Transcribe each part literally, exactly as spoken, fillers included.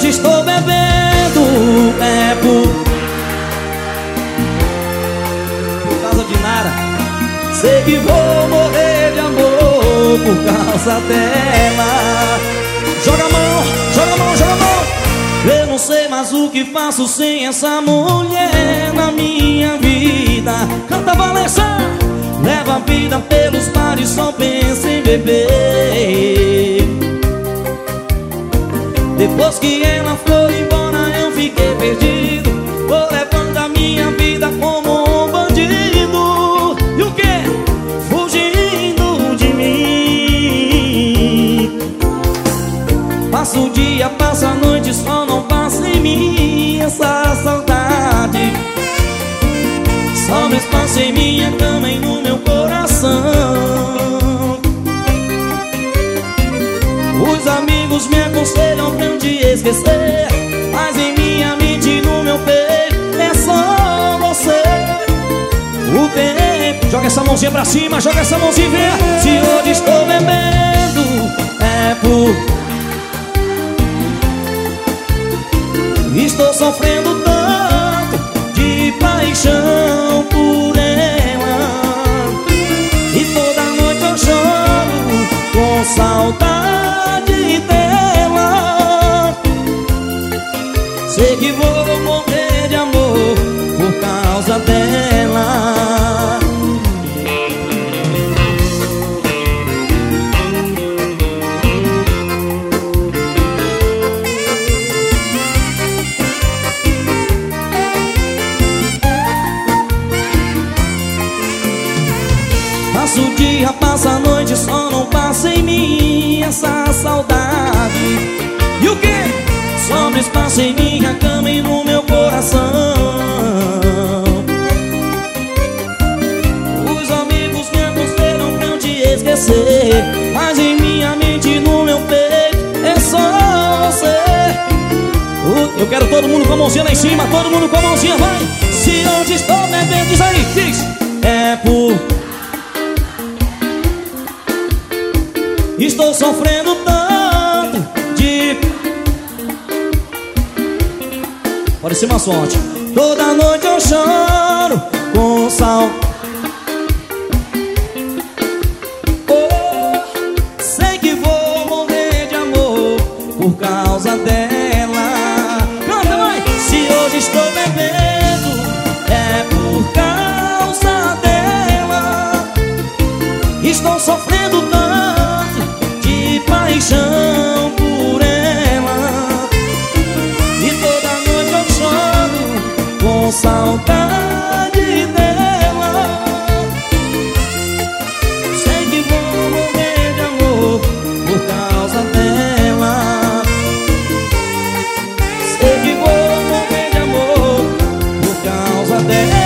hoje estou bebendo é por, por causa de nada. Sei que vou morrer de amor por causa dela. Joga a mão, joga a mão, joga a mão. Eu não sei mais o que faço sem essa mulher na minha vida. Canta, Valença. Leva a vida pelos bares, só pensa em beber. Depois que ela foi embora eu fiquei perdido. Vou levando a minha vida como um bandido. E o quê? Fugindo de mim. Passa o dia, passa a noite, só não passa em mim essa saudade. Sobra espaço em minha cama e no meu coração. Os amigos me aconselham pra eu te esquecer, mas em minha mente e no meu peito é só você. O tempo. Joga essa mãozinha pra cima, joga essa mãozinha e vem. Se hoje estou bebendo é por, estou sofrendo tanto de paixão por ela. E toda noite eu choro com saudade dela. Sei que vou morrer de amor por causa dela. Passa o dia, passa a noite, só não passa em mim essa saudade. E o quê? Sobra espaço em minha cama e no meu coração. Os amigos me aconselham pra eu te esquecer, mas em minha mente e no meu peito é só você. Eu quero todo mundo com a mãozinha lá em cima, todo mundo com a mãozinha, vai. Se hoje estou bebendo, diz aí, diz. É por, estou sofrendo tanto de, pode ser uma sorte. Toda noite eu choro com sal. Oh, sei que vou morrer de amor por causa dela. Canta, mãe! Se hoje estou bebendo é por causa dela. Estou sofrendo tanto de paixão por ela. E toda noite eu choro com saudade dela. Sei que vou morrer de amor por causa dela. Sei que vou morrer de amor por causa dela.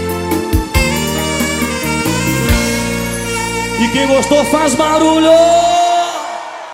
E quem gostou faz barulho.